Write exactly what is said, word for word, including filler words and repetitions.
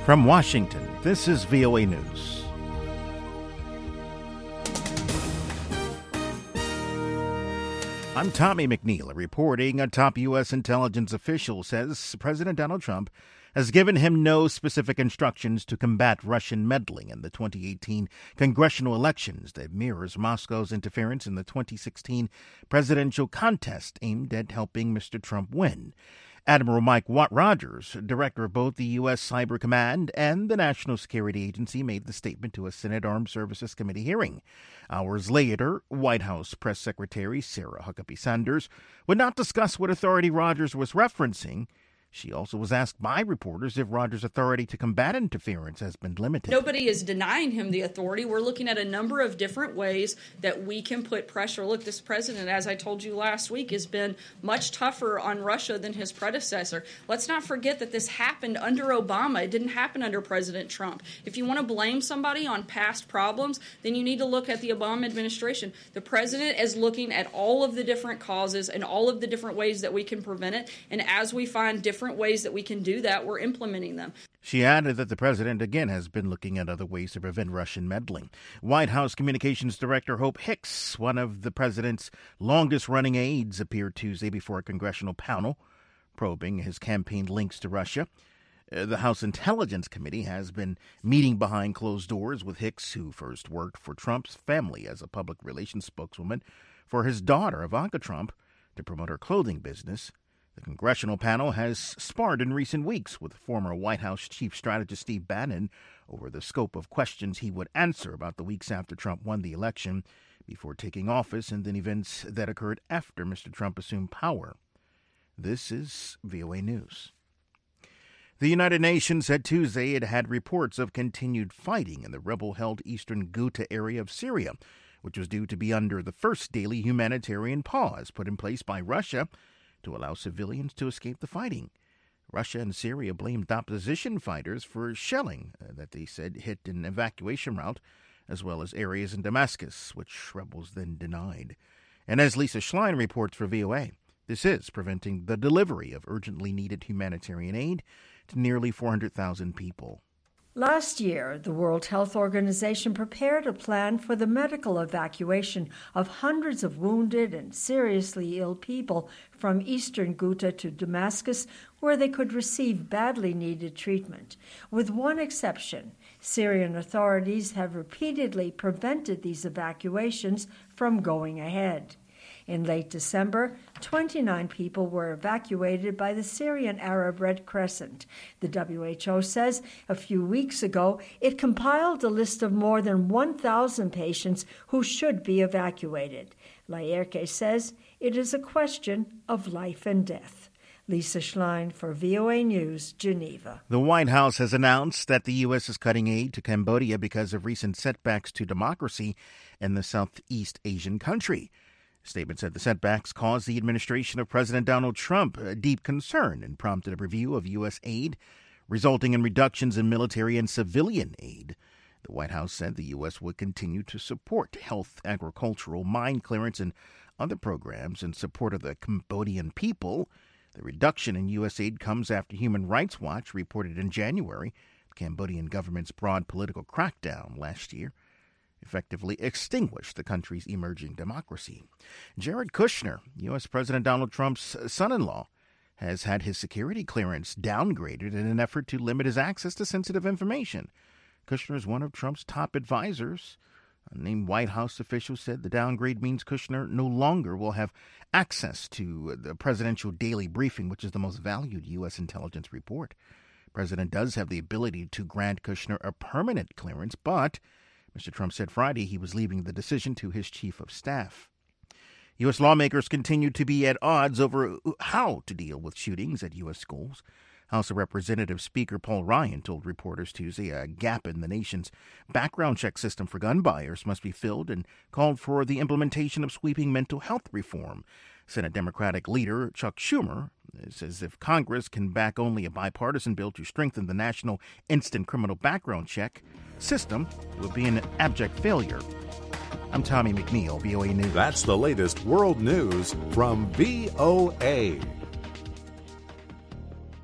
From Washington, this is V O A News. I'm Tommy McNeil reporting. A top U S intelligence official says President Donald Trump has given him no specific instructions to combat Russian meddling in the twenty eighteen congressional elections that mirrors Moscow's interference in the twenty sixteen presidential contest aimed at helping Mister Trump win. Admiral Mike Rogers, director of both the U S Cyber Command and the National Security Agency, made the statement to a Senate Armed Services Committee hearing. Hours later, White House Press Secretary Sarah Huckabee Sanders would not discuss what authority Rogers was referencing. She also was asked by reporters if Rogers' authority to combat interference has been limited. Nobody is denying him the authority. We're looking at a number of different ways that we can put pressure. Look, this president, as I told you last week, has been much tougher on Russia than his predecessor. Let's not forget that this happened under Obama. It didn't happen under President Trump. If you want to blame somebody on past problems, then you need to look at the Obama administration. The president is looking at all of the different causes and all of the different ways that we can prevent it. And as we find different ways that we can do that, we're implementing them. She added that the president, again, has been looking at other ways to prevent Russian meddling. White House Communications Director Hope Hicks, one of the president's longest-running aides, appeared Tuesday before a congressional panel probing his campaign links to Russia. Uh, the House Intelligence Committee has been meeting behind closed doors with Hicks, who first worked for Trump's family as a public relations spokeswoman for his daughter, Ivanka Trump, to promote her clothing business. The congressional panel has sparred in recent weeks with former White House Chief Strategist Steve Bannon over the scope of questions he would answer about the weeks after Trump won the election before taking office and then events that occurred after Mister Trump assumed power. This is V O A News. The United Nations said Tuesday it had reports of continued fighting in the rebel-held eastern Ghouta area of Syria, which was due to be under the first daily humanitarian pause put in place by Russia to allow civilians to escape the fighting. Russia and Syria blamed opposition fighters for shelling uh, that they said hit an evacuation route, as well as areas in Damascus, which rebels then denied. And as Lisa Schlein reports for V O A, this is preventing the delivery of urgently needed humanitarian aid to nearly four hundred thousand people. Last year, the World Health Organization prepared a plan for the medical evacuation of hundreds of wounded and seriously ill people from eastern Ghouta to Damascus, where they could receive badly needed treatment. With one exception, Syrian authorities have repeatedly prevented these evacuations from going ahead. In late December, twenty-nine people were evacuated by the Syrian Arab Red Crescent. The W H O says a few weeks ago it compiled a list of more than one thousand patients who should be evacuated. Laerke says it is a question of life and death. Lisa Schlein for V O A News, Geneva. The White House has announced that the U S is cutting aid to Cambodia because of recent setbacks to democracy in the Southeast Asian country. The statement said the setbacks caused the administration of President Donald Trump a deep concern and prompted a review of U S aid, resulting in reductions in military and civilian aid. The White House said the U S would continue to support health, agricultural, mine clearance, and other programs in support of the Cambodian people. The reduction in U S aid comes after Human Rights Watch reported in January the Cambodian government's broad political crackdown last year effectively extinguished the country's emerging democracy. Jared Kushner, U S. President Donald Trump's son-in-law, has had his security clearance downgraded in an effort to limit his access to sensitive information. Kushner is one of Trump's top advisors. A named White House official said the downgrade means Kushner no longer will have access to the presidential daily briefing, which is the most valued U S intelligence report. The president does have the ability to grant Kushner a permanent clearance, but Mister Trump said Friday he was leaving the decision to his chief of staff. U S lawmakers continue to be at odds over how to deal with shootings at U S schools. House of Representatives Speaker Paul Ryan told reporters Tuesday a gap in the nation's background check system for gun buyers must be filled and called for the implementation of sweeping mental health reform. Senate Democratic leader Chuck Schumer says if Congress can back only a bipartisan bill to strengthen the national instant criminal background check system, it would be an abject failure. I'm Tommy McNeil, V O A News. That's the latest world news from V O A.